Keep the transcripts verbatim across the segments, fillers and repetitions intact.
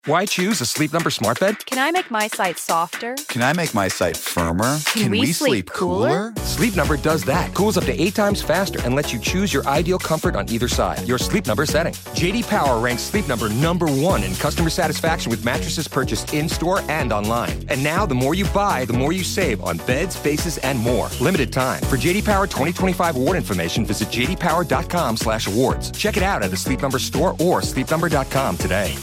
Why choose a Sleep Number smart bed? Can I make my site softer? Can I make my site firmer? Can, Can we, we sleep, sleep cooler? cooler? Sleep Number does that. Cools up to eight times faster and lets you choose your ideal comfort on either side. Your Sleep Number setting. J D Power ranks Sleep Number number one in customer satisfaction with mattresses purchased in-store and online. And now, the more you buy, the more you save on beds, bases, and more. Limited time. For J D Power twenty twenty-five award information, visit j d power dot com slash awards. Check it out at a Sleep Number store or sleep number dot com today.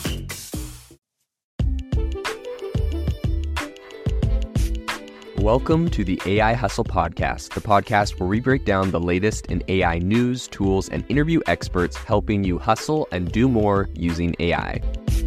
Welcome to the A I Hustle Podcast, the podcast where we break down the latest in A I news, tools, and interview experts helping you hustle and do more using A I.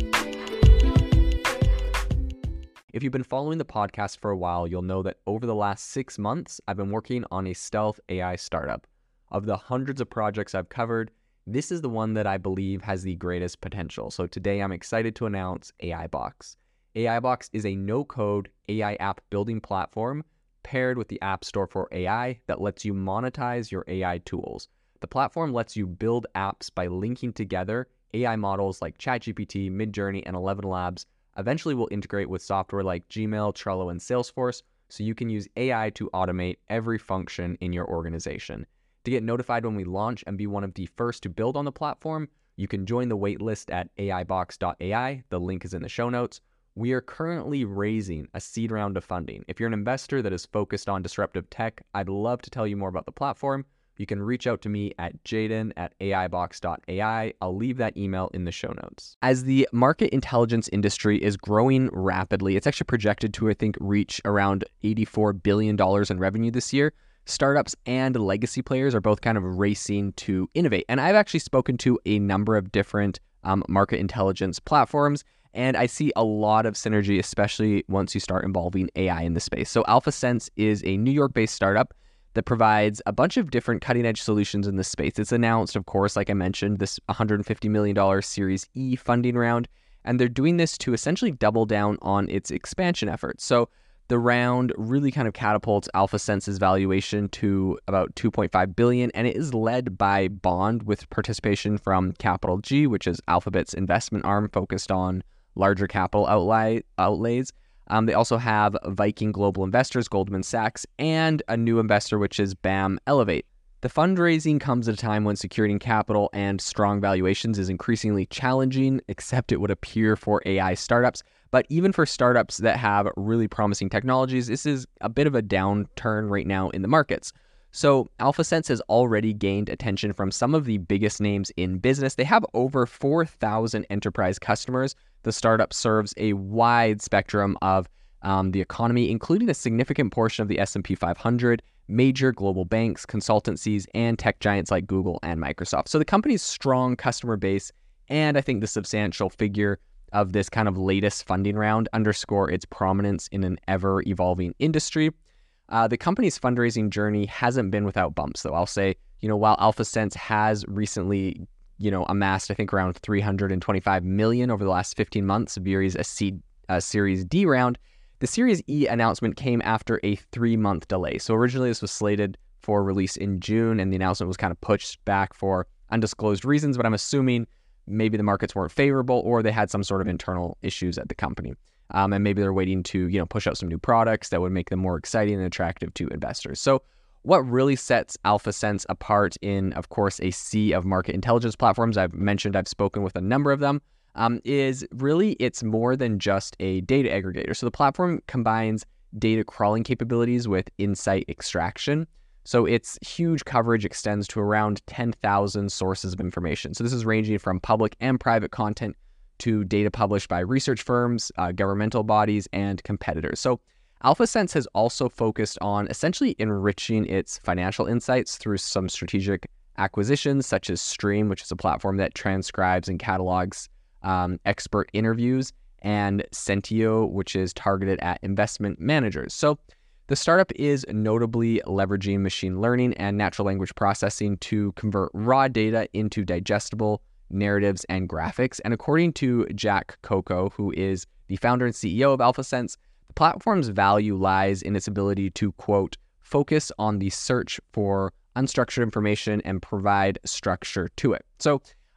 If you've been following the podcast for a while, you'll know that over the last six months, I've been working on a stealth A I startup. Of the hundreds of projects I've covered, this is the one that I believe has the greatest potential. So today I'm excited to announce AIBox. AIBox is a no-code A I app building platform paired with the App Store for A I that lets you monetize your A I tools. The platform lets you build apps by linking together A I models like ChatGPT, Midjourney, and Eleven Labs. Eventually will integrate with software like Gmail, Trello, and Salesforce, so you can use A I to automate every function in your organization. To get notified when we launch and be one of the first to build on the platform, you can join the waitlist at A I box dot A I. The link is in the show notes. We are currently raising a seed round of funding. If you're an investor that is focused on disruptive tech, I'd love to tell you more about the platform. You can reach out to me at jaden at A I box dot A I. I'll leave that email in the show notes. As the market intelligence industry is growing rapidly, it's actually projected to, I think, reach around eighty-four billion dollars in revenue this year. Startups and legacy players are both kind of racing to innovate. And I've actually spoken to a number of different um, market intelligence platforms, and I see a lot of synergy, especially once you start involving A I in the space. So AlphaSense is a New York-based startup that provides a bunch of different cutting-edge solutions in this space. It's announced, of course, like I mentioned, this one hundred fifty million dollars Series E funding round, and they're doing this to essentially double down on its expansion efforts. So the round really kind of catapults AlphaSense's valuation to about two point five billion dollars, and it is led by Bond with participation from Capital G, which is Alphabet's investment arm focused on larger capital outlay, outlays. Um, they also have Viking Global Investors, Goldman Sachs, and a new investor, which is BAM Elevate. The fundraising comes at a time when securing capital and strong valuations is increasingly challenging, except it would appear for A I startups. But even for startups that have really promising technologies, this is a bit of a downturn right now in the markets. So AlphaSense has already gained attention from some of the biggest names in business. They have over four thousand enterprise customers. The startup serves a wide spectrum of um, the economy, including a significant portion of the S and P five hundred, major global banks, consultancies, and tech giants like Google and Microsoft. So the company's strong customer base, and I think the substantial figure of this kind of latest funding round underscore its prominence in an ever-evolving industry. Uh, the company's fundraising journey hasn't been without bumps, though. I'll say, you know, while AlphaSense has recently, you know, amassed, I think, around three hundred twenty-five million dollars over the last fifteen months, Series a seed, uh, Series D round, the Series E announcement came after a three-month delay. So originally this was slated for release in June, and the announcement was kind of pushed back for undisclosed reasons, but I'm assuming maybe the markets weren't favorable or they had some sort of internal issues at the company. Um, and maybe they're waiting to, you know, push out some new products that would make them more exciting and attractive to investors. So what really sets AlphaSense apart in, of course, a sea of market intelligence platforms, I've mentioned I've spoken with a number of them, um, is really it's more than just a data aggregator. So the platform combines data crawling capabilities with insight extraction. So its huge coverage extends to around ten thousand sources of information. So this is ranging from public and private content to data published by research firms, uh, governmental bodies, and competitors. So AlphaSense has also focused on essentially enriching its financial insights through some strategic acquisitions, such as Stream, which is a platform that transcribes and catalogs um, expert interviews, and Sentio, which is targeted at investment managers. So the startup is notably leveraging machine learning and natural language processing to convert raw data into digestible narratives and graphics. And according to Jack Coco, who is the founder and C E O of AlphaSense, the platform's value lies in its ability to, quote, focus on the search for unstructured information and provide structure to it. So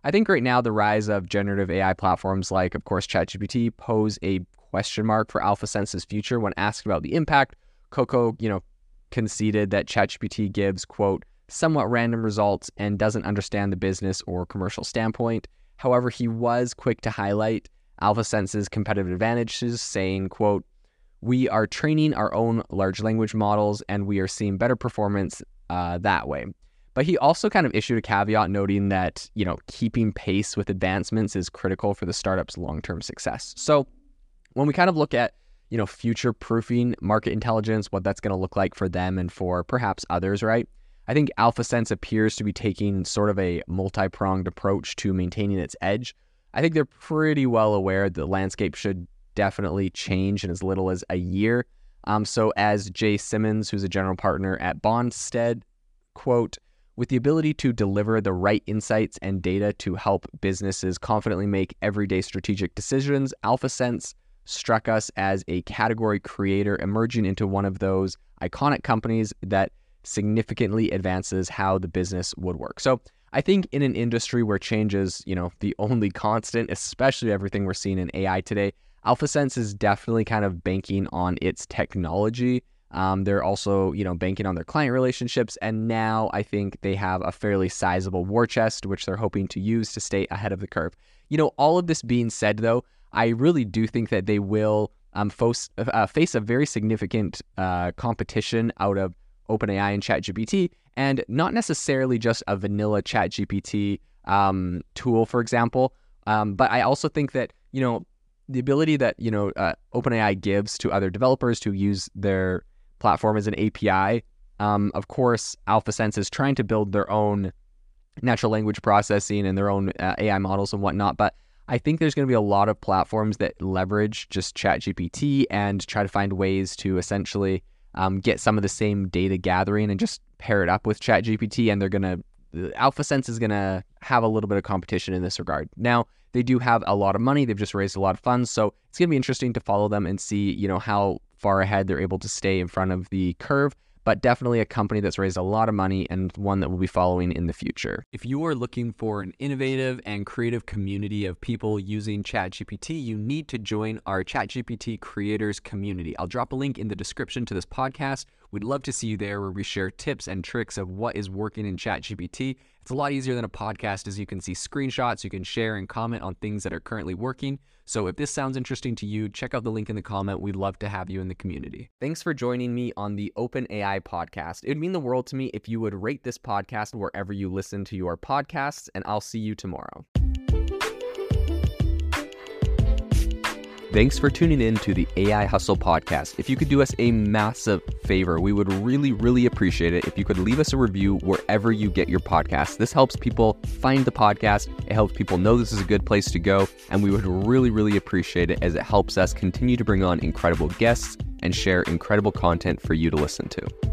I think right now the rise of generative A I platforms like, of course, ChatGPT pose a question mark for AlphaSense's future. When asked about the impact, Coco, you know, conceded that ChatGPT gives, quote, somewhat random results and doesn't understand the business or commercial standpoint. However, he was quick to highlight AlphaSense's competitive advantages, saying, quote, we are training our own large language models and we are seeing better performance uh, that way. But he also kind of issued a caveat noting that, you know, keeping pace with advancements is critical for the startup's long-term success. So when we kind of look at, you know, future-proofing market intelligence, what that's going to look like for them and for perhaps others, right? I think AlphaSense appears to be taking sort of a multi-pronged approach to maintaining its edge. I think they're pretty well aware the landscape should definitely change in as little as a year. Um, so as Jay Simmons, who's a general partner at Bondstead, quote, with the ability to deliver the right insights and data to help businesses confidently make everyday strategic decisions, AlphaSense struck us as a category creator emerging into one of those iconic companies that significantly advances how the business would work. So I think in an industry where change is, you know, the only constant, especially everything we're seeing in A I today, AlphaSense is definitely kind of banking on its technology. Um, they're also, you know, banking on their client relationships. And now I think they have a fairly sizable war chest, which they're hoping to use to stay ahead of the curve. You know, all of this being said, though, I really do think that they will um, fo- uh, face a very significant uh, competition out of OpenAI and ChatGPT, and not necessarily just a vanilla ChatGPT um, tool, for example. Um, but I also think that, you know, the ability that, you know, uh, OpenAI gives to other developers to use their platform as an A P I. Um, of course, AlphaSense is trying to build their own natural language processing and their own uh, A I models and whatnot. But I think there's going to be a lot of platforms that leverage just ChatGPT and try to find ways to essentially um, get some of the same data gathering and just pair it up with ChatGPT. And they're going to, AlphaSense is going to have a little bit of competition in this regard. Now, they do have a lot of money. They've just raised a lot of funds. So it's going to be interesting to follow them and see, you know, how far ahead they're able to stay in front of the curve. But definitely a company that's raised a lot of money and one that we'll be following in the future. If you are looking for an innovative and creative community of people using ChatGPT, you need to join our ChatGPT creators community. I'll drop a link in the description to this podcast. We'd love to see you there, where we share tips and tricks of what is working in ChatGPT. It's a lot easier than a podcast, as you can see screenshots, you can share and comment on things that are currently working. So if this sounds interesting to you, check out the link in the comment. We'd love to have you in the community. Thanks for joining me on the OpenAI podcast. It would mean the world to me if you would rate this podcast wherever you listen to your podcasts, and I'll see you tomorrow. Thanks for tuning in to the A I Hustle podcast. If you could do us a massive favor, we would really, really appreciate it if you could leave us a review wherever you get your podcasts. This helps people find the podcast. It helps people know this is a good place to go. And we would really, really appreciate it, as it helps us continue to bring on incredible guests and share incredible content for you to listen to.